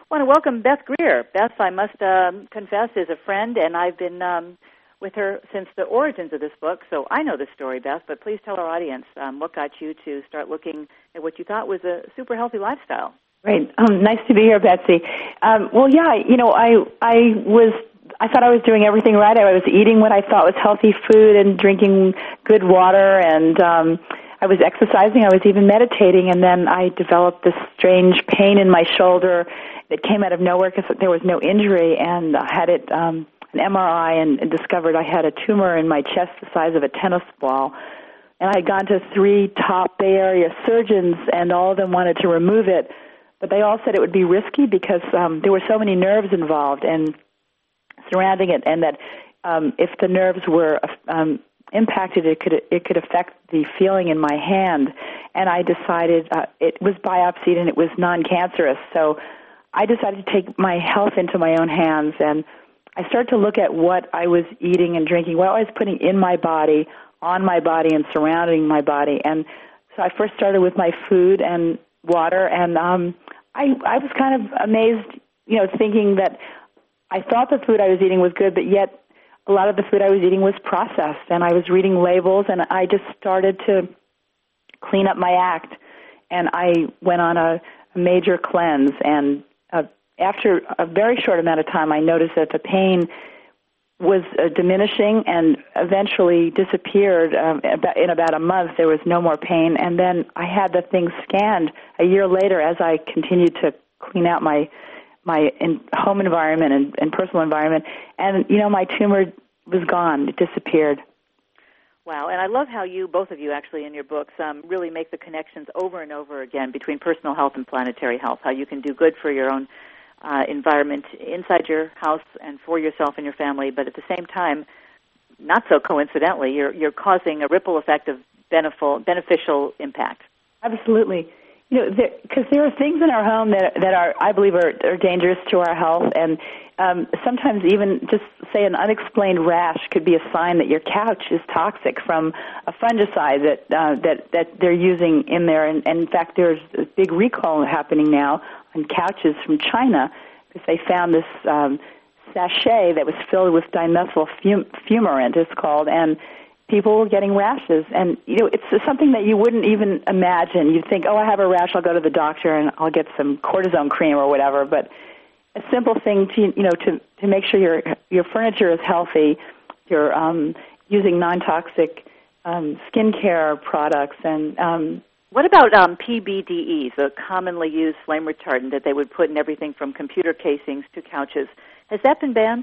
I want to welcome Beth Greer. Beth, I must confess, is a friend, and I've been with her since the origins of this book, so I know this story, Beth, but please tell our audience what got you to start looking at what you thought was a super healthy lifestyle. Great. Nice to be here, Betsy. I thought I was doing everything right. I was eating what I thought was healthy food and drinking good water, and I was exercising. I was even meditating, and then I developed this strange pain in my shoulder that came out of nowhere because there was no injury, and I had an MRI and discovered I had a tumor in my chest the size of a tennis ball. And I had gone to 3 top Bay Area surgeons, and all of them wanted to remove it, but they all said it would be risky because there were so many nerves involved and surrounding it, and that if the nerves were impacted, it could affect the feeling in my hand. And I decided it was biopsied and it was non-cancerous, so I decided to take my health into my own hands, and I started to look at what I was eating and drinking, what I was putting in my body, on my body, and surrounding my body. And so I first started with my food and water, and I was kind of amazed, thinking that I thought the food I was eating was good, but yet a lot of the food I was eating was processed, and I was reading labels, and I just started to clean up my act, and I went on a major cleanse, and after a very short amount of time, I noticed that the pain was diminishing and eventually disappeared. In about a month, there was no more pain, and then I had the thing scanned a year later as I continued to clean out my home environment and personal environment, and my tumor was gone. It disappeared. Wow, and I love how both of you actually in your books, really make the connections over and over again between personal health and planetary health, how you can do good for your own environment inside your house and for yourself and your family, but at the same time, not so coincidentally, you're causing a ripple effect of beneficial impact. Absolutely. Because there are things in our home that are, I believe, are dangerous to our health, and sometimes even just, say, an unexplained rash could be a sign that your couch is toxic from a fungicide that they're using in there. And in fact, there's a big recall happening now on couches from China because they found this sachet that was filled with dimethyl fumarate, it's called, and people were getting rashes. And, it's something that you wouldn't even imagine. You'd think, I have a rash, I'll go to the doctor and I'll get some cortisone cream or whatever. But a simple thing to make sure your furniture is healthy, you're using non-toxic skincare products. And what about PBDE, the commonly used flame retardant that they would put in everything from computer casings to couches? Has that been banned?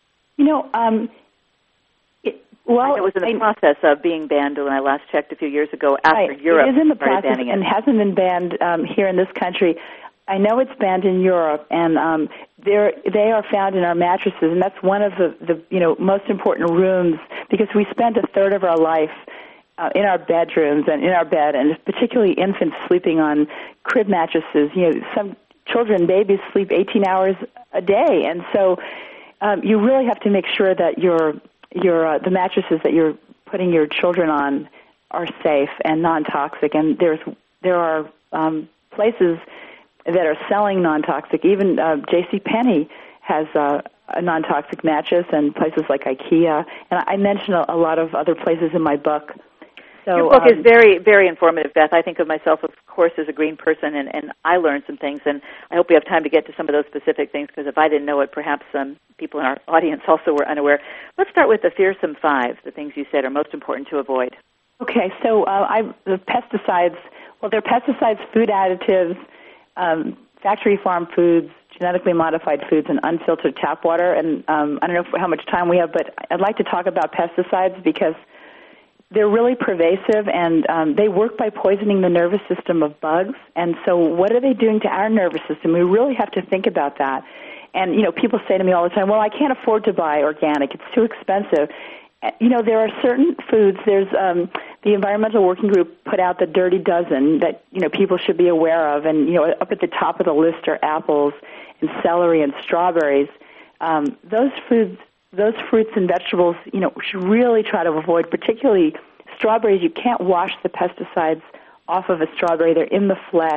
It was in the process of being banned when I last checked a few years ago after Europe started banning it. And hasn't been banned here in this country. I know it's banned in Europe, and they are found in our mattresses, and that's one of the most important rooms because we spend a third of our life in our bedrooms and in our bed, and particularly infants sleeping on crib mattresses. Some children, babies, sleep 18 hours a day, and so you really have to make sure that the mattresses that you're putting your children on are safe and non-toxic. And there are places that are selling non-toxic. Even JCPenney has a non-toxic mattress, and places like IKEA. And I mention a lot of other places in my book. So, your book is very, very informative, Beth. I think of myself, of course, as a green person, and I learned some things, and I hope we have time to get to some of those specific things, because if I didn't know it, perhaps people in our audience also were unaware. Let's start with the fearsome 5, the things you said are most important to avoid. Okay, so the pesticides, they're pesticides, food additives, factory farm foods, genetically modified foods, and unfiltered tap water. And I don't know how much time we have, but I'd like to talk about pesticides because they're really pervasive, and they work by poisoning the nervous system of bugs. And so what are they doing to our nervous system? We really have to think about that. And, people say to me all the time, I can't afford to buy organic. It's too expensive. There are certain foods. There's the Environmental Working Group put out the Dirty Dozen that, people should be aware of. And, up at the top of the list are apples and celery and strawberries. Those fruits and vegetables, we should really try to avoid, particularly strawberries. You can't wash the pesticides off of a strawberry. They're in the flesh.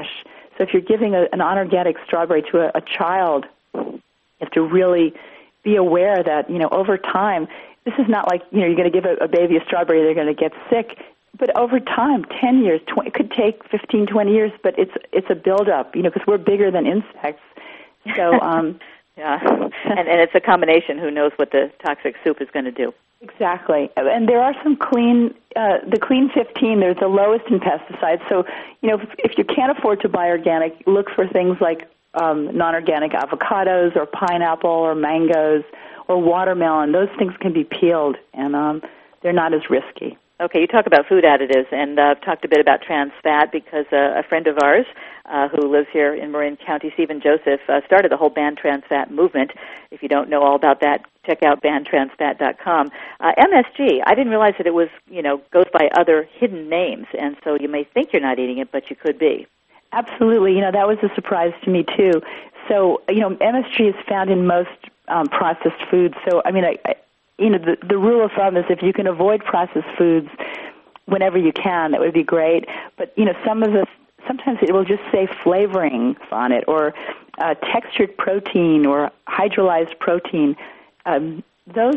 So if you're giving an unorganic strawberry to a child, you have to really be aware that, over time, this is not like, you're going to give a baby a strawberry, they're going to get sick. But over time, 10 years, 20, it could take 15, 20 years, but it's a buildup, because we're bigger than insects. So, yeah, and it's a combination. Who knows what the toxic soup is going to do? Exactly. And there are some the Clean 15, there's the lowest in pesticides. So, if you can't afford to buy organic, look for things like non-organic avocados or pineapple or mangoes or watermelon. Those things can be peeled, and they're not as risky. Okay, you talk about food additives, and I've talked a bit about trans fat because a friend of ours who lives here in Marin County, Stephen Joseph, started the whole Ban Trans Fat movement. If you don't know all about that, check out bantransfat.com. MSG, I didn't realize that it was, goes by other hidden names, and so you may think you're not eating it, but you could be. Absolutely. That was a surprise to me, too. So, MSG is found in most processed foods. So, the rule of thumb is if you can avoid processed foods whenever you can, that would be great. But, sometimes it will just say flavorings on it or textured protein or hydrolyzed protein. They're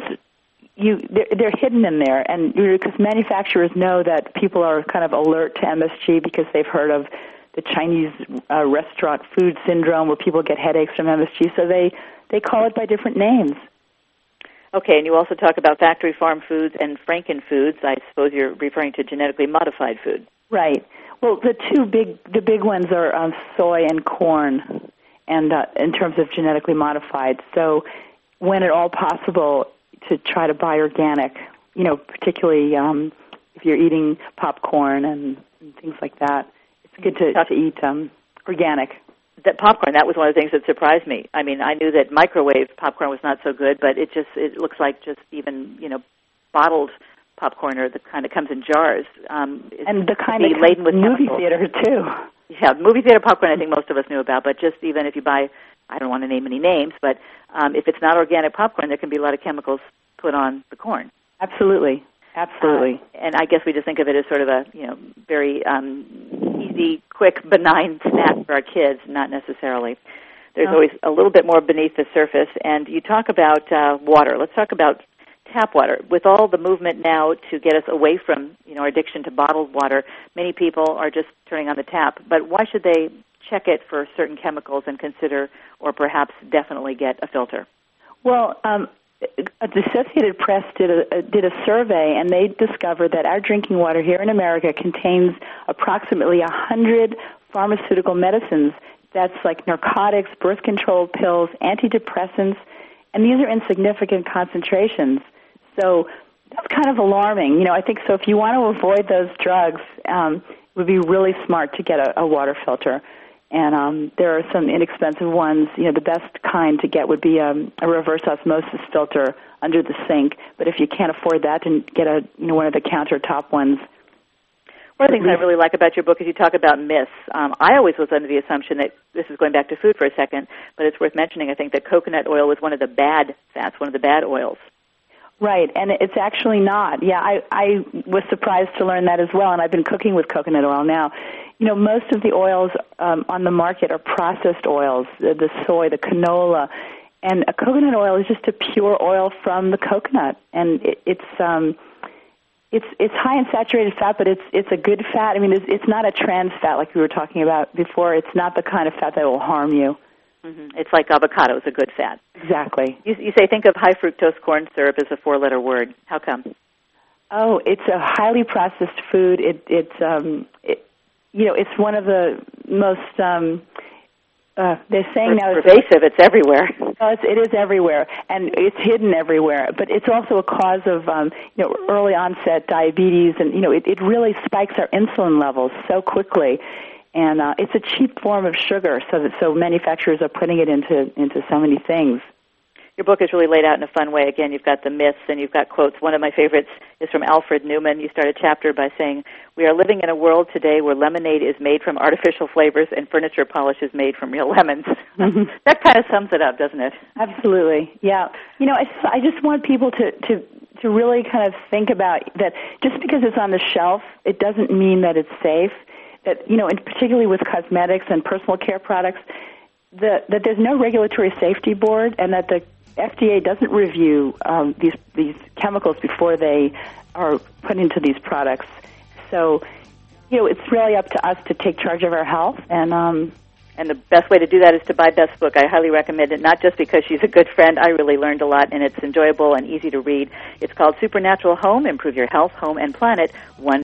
hidden in there, and because manufacturers know that people are kind of alert to MSG because they've heard of the Chinese restaurant food syndrome where people get headaches from MSG, so they call it by different names. Okay, and you also talk about factory farm foods and frankenfoods. I suppose you're referring to genetically modified food. Right. Well, the big ones are soy and corn, and in terms of genetically modified. So, when at all possible, to try to buy organic. Particularly if you're eating popcorn and things like that, it's good to eat organic. That popcorn, that was one of the things that surprised me. I mean, I knew that microwave popcorn was not so good, but it looks like just even, bottled popcorn or the kind that comes in jars. And the kind that laden with movie theater, too. Yeah, movie theater popcorn I think most of us knew about, but just even if you buy, I don't want to name any names, but if it's not organic popcorn, there can be a lot of chemicals put on the corn. Absolutely. And I guess we just think of it as sort of a, very easy, quick, benign snack for our kids, not necessarily. There's always a little bit more beneath the surface. And you talk about water. Let's talk about tap water. With all the movement now to get us away from, our addiction to bottled water, many people are just turning on the tap. But why should they check it for certain chemicals and consider or perhaps definitely get a filter? Well, the Associated Press did a survey, and they discovered that our drinking water here in America contains approximately 100 pharmaceutical medicines. That's like narcotics, birth control pills, antidepressants, and these are in significant concentrations. So that's kind of alarming. I think so if you want to avoid those drugs, it would be really smart to get a water filter. And there are some inexpensive ones. The best kind to get would be a reverse osmosis filter under the sink. But if you can't afford that, then get one of the countertop ones. One of the things I really like about your book is you talk about myths. I always was under the assumption that, this is going back to food for a second, but it's worth mentioning, I think, that coconut oil was one of the bad fats, one of the bad oils. Right, and it's actually not. Yeah, I was surprised to learn that as well, and I've been cooking with coconut oil now. Most of the oils on the market are processed oils, the soy, the canola, and a coconut oil is just a pure oil from the coconut, and it's high in saturated fat, but it's a good fat. I mean, it's not a trans fat like we were talking about before. It's not the kind of fat that will harm you. Mm-hmm. It's like avocado is a good fat. Exactly. You say think of high fructose corn syrup as a 4-letter word. How come? Oh, it's a highly processed food. It's one of the most. They're saying now it's pervasive. It's everywhere. Oh, it is everywhere, and it's hidden everywhere. But it's also a cause of early onset diabetes, and it really spikes our insulin levels so quickly. And it's a cheap form of sugar, so manufacturers are putting it into so many things. Your book is really laid out in a fun way. Again, you've got the myths and you've got quotes. One of my favorites is from Alfred Newman. You start a chapter by saying, "We are living in a world today where lemonade is made from artificial flavors and furniture polish is made from real lemons." That kind of sums it up, doesn't it? Absolutely. Yeah. I just want people to really kind of think about that just because it's on the shelf, it doesn't mean that it's safe. that, and particularly with cosmetics and personal care products, that there's no regulatory safety board, and that the FDA doesn't review these chemicals before they are put into these products. So, it's really up to us to take charge of our health, and the best way to do that is to buy Beth's book. I highly recommend it, not just because she's a good friend. I really learned a lot, and it's enjoyable and easy to read. It's called Supernatural Home, Improve Your Health, Home, and Planet, one